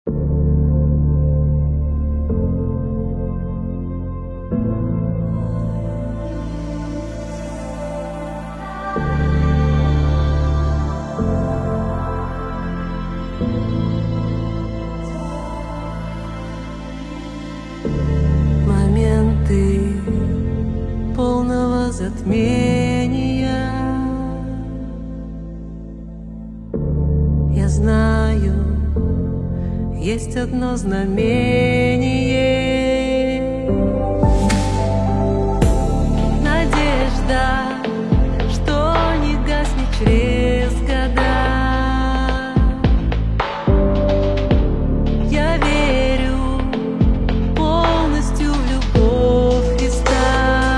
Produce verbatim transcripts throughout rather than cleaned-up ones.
Моменты полного затмения. Я знаю, есть одно знамение, надежда, что не гаснет через года. Я верю полностью в любовь Христа.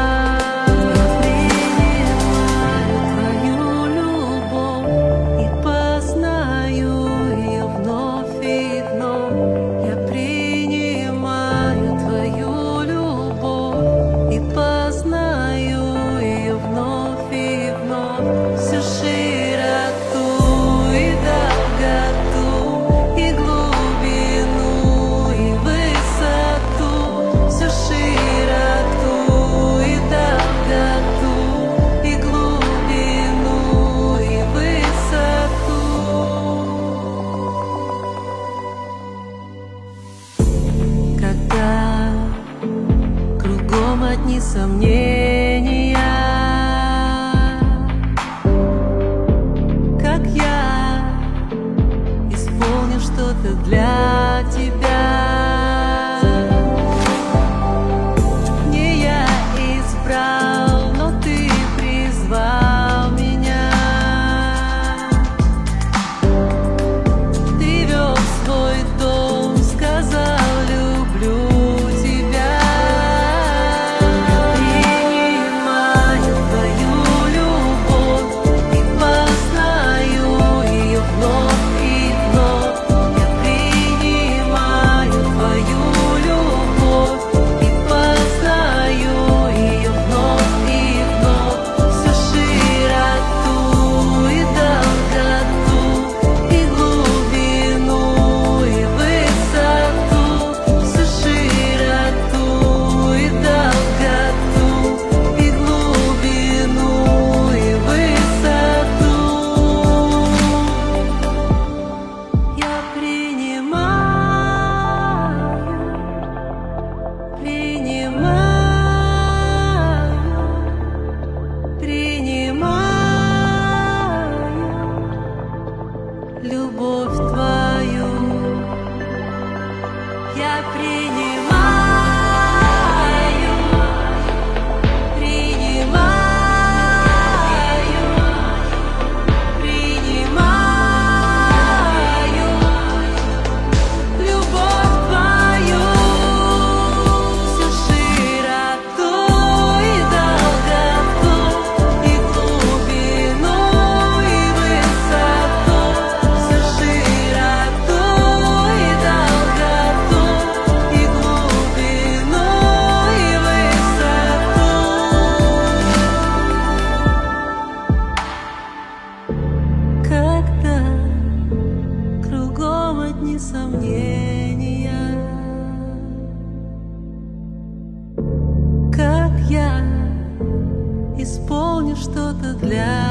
Я принимаю твою любовь и познаю ее вновь и вновь. Я принимаю твою любовь и познаю ее вновь и вновь. Всю широту и долготу, и глубину, и высоту. Всю широту и долготу, и глубину, и высоту. Когда кругом одни сомнения, как я исполню что-то для тебя. Не я избрал, но ты призвал меня. Ты вел в свой дом, сказал: люблю тебя. Принимаю твою любовь и познаю ее вновь и вновь. Я принимаю твою любовь и познаю ее вновь и вновь. Всю широту и долготу, и глубину, и высоту. Всю широту и долготу, и глубину, и высоту. Я принимаю, принимаю, принимаю любовь твою. Я принимаю, принимаю, принимаю любовь твою. Всю широту и долготу, и глубину, и высоту. Всю широту и долготу, и глубину, и высоту. Когда кругом одни сомнения, как я исполню что-то для